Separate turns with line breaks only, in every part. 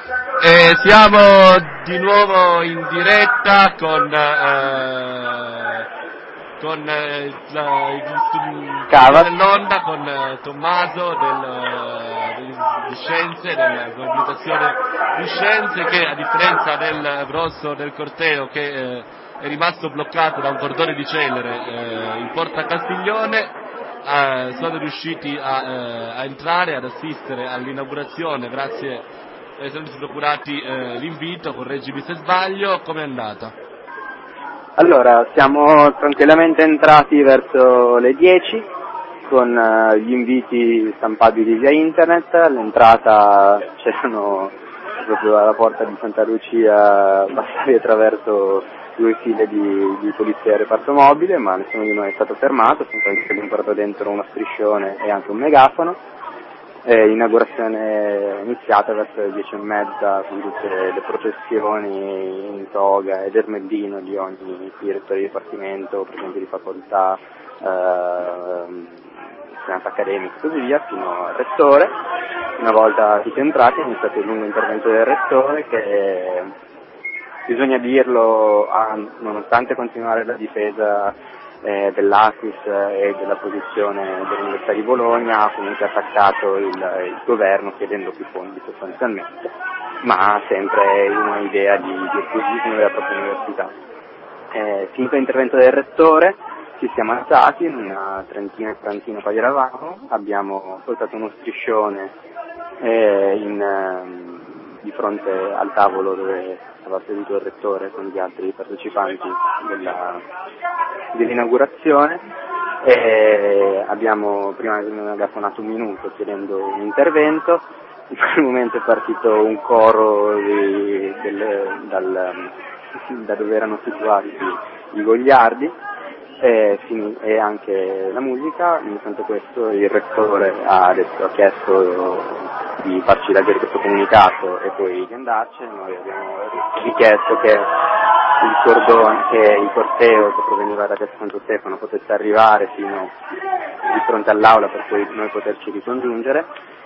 Siamo di nuovo in diretta con dell'Onda, con Tommaso di Scienze, della comunicazione di Scienze, che a differenza del rosso del corteo che è rimasto bloccato da un cordone di celere in Porta Castiglione, sono riusciti a entrare, ad assistere all'inaugurazione grazie ai servizi procurati l'invito. Correggimi se sbaglio, com'è andata?
Allora, siamo tranquillamente entrati verso le 10 con gli inviti stampabili via internet. All'entrata c'erano proprio alla porta di Santa Lucia, passavi attraverso 2 file di polizia e reparto mobile, ma nessuno di noi è stato fermato, abbiamo portato dentro uno striscione e anche un megafono. L'inaugurazione è iniziata verso le 10:30 con tutte le processioni in toga ed ermellino di ogni direttore di dipartimento, presidente di facoltà, senato accademico e così via, fino al rettore. Una volta tutti entrati è iniziato il lungo intervento del rettore che, bisogna dirlo, nonostante continuare la difesa dell'Acquis e della posizione dell'Università di Bologna, ha comunque attaccato il governo chiedendo più fondi sostanzialmente, ma sempre in un'idea di acquisismo della propria università. Finito l'intervento del rettore ci siamo alzati, in una trentina e quarantina poi eravamo, abbiamo portato uno striscione di fronte al tavolo dove stava seduto il rettore con gli altri partecipanti dell'inaugurazione, e abbiamo prima megafonato un minuto chiedendo un intervento. In quel momento è partito un coro da dove erano situati i Gogliardi e anche la musica. Nonostante questo il rettore ha chiesto di farci leggere questo comunicato e poi di andarcene. Noi abbiamo richiesto che il corteo che proveniva da Piazza Santo Stefano potesse arrivare fino di fronte all'aula per poi noi poterci ricongiungere.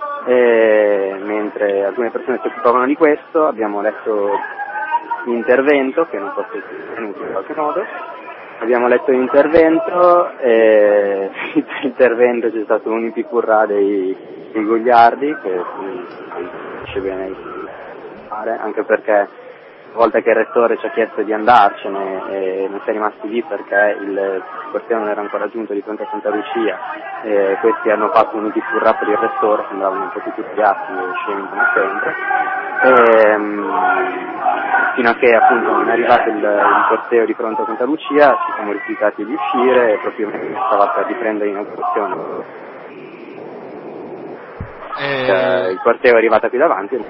Mentre alcune persone si occupavano di questo, abbiamo letto l'intervento, che non fosse tenuto in qualche modo. Abbiamo letto l'intervento e l'intervento c'è stato un ipicurrà dei Gogliardi che non dice bene fare, anche perché una volta che il rettore ci ha chiesto di andarcene e non si è rimasti lì perché il corteo non era ancora giunto di fronte a Santa Lucia, questi hanno fatto un ipicurrà per il rettore, sembravano un po' più gatti e scemi come sempre. Fino a che appunto non è arrivato il corteo di fronte a Santa Lucia ci siamo rifiutati di uscire proprio perché stava per riprendere l'inaugurazione. Il corteo è arrivato qui davanti.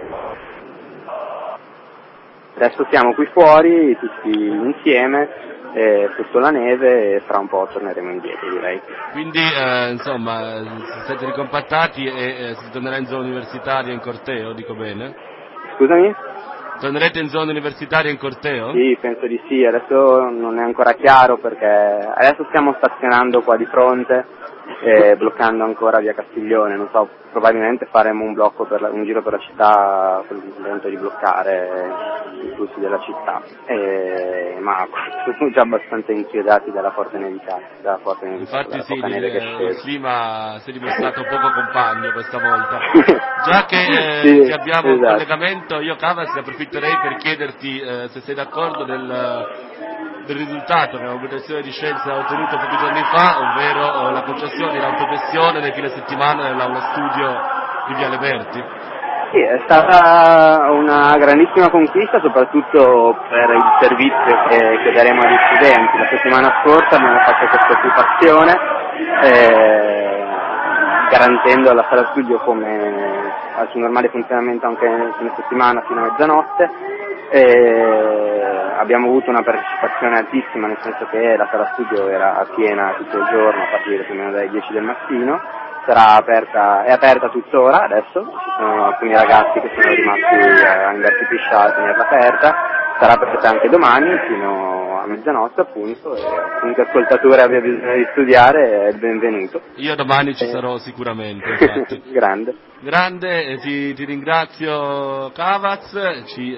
Adesso siamo qui fuori tutti insieme sotto la neve e fra un po' torneremo indietro, direi.
Quindi insomma siete ricompattati e si tornerà in zona universitaria in corteo, dico bene?
Scusami?
Tornerete in zona universitaria in corteo?
Sì, penso di sì, adesso non è ancora chiaro perché adesso stiamo stazionando qua di fronte, bloccando ancora via Castiglione, non so, probabilmente faremo un giro per la città con l'intento di bloccare i flussi della città, ma siamo già abbastanza inchiodati dalla forte nevicata,
Infatti sì,
neve che è
il
scesa.
clima si è dimostrato poco compagno questa volta. Già che
sì,
ti abbiamo in
esatto.
collegamento, io Cavas approfitterei per chiederti se sei d'accordo del risultato che la Comunicazione di Scienze ha ottenuto pochi giorni fa, ovvero la concessione di autogestione nel fine settimana nell'aula studio di Viale Berti.
Sì, è stata una grandissima conquista, soprattutto per il servizio che daremo agli studenti. La settimana scorsa abbiamo fatto questa occupazione, garantendo alla sala studio come al suo normale funzionamento anche nel fine settimana fino a mezzanotte. Abbiamo avuto una partecipazione altissima, nel senso che la sala studio era piena tutto il giorno a partire più o meno dalle 10 del mattino. È aperta tuttora adesso, ci sono alcuni ragazzi che sono rimasti a invertippisciare a tenerla aperta, sarà aperta anche domani fino a mezzanotte appunto, e qualunque ascoltatore abbia bisogno di studiare è il benvenuto.
Io domani ci sarò sicuramente, infatti.
Grande.
Grande, ti ringrazio Cavaz, ci